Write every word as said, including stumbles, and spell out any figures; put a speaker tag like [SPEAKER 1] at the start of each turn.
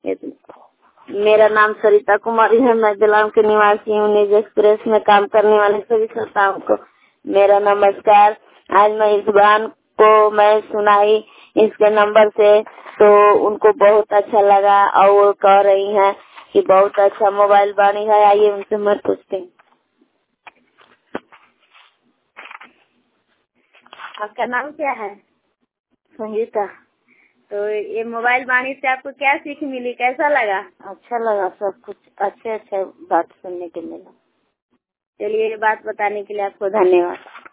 [SPEAKER 1] मेरा नाम सरिता कुमारी है। मैं दिलाम के निवासी हूँ। न्यूज एक्सप्रेस में काम करने वाले सभी श्रोताओं को मेरा नमस्कार। आज मैं इस गान को मैं सुनाई इसके नंबर से, तो उनको बहुत अच्छा लगा और वो कह रही हैं कि बहुत अच्छा मोबाइल वाणी है। आइए उनसे मैं पूछती हूँ, आपका नाम क्या है? संगीता। तो ये मोबाइल वाणी से आपको क्या सीख मिली, कैसा लगा? अच्छा लगा, सब कुछ अच्छे अच्छे बात सुनने को मिला। चलिए, ये बात बताने के लिए आपको धन्यवाद।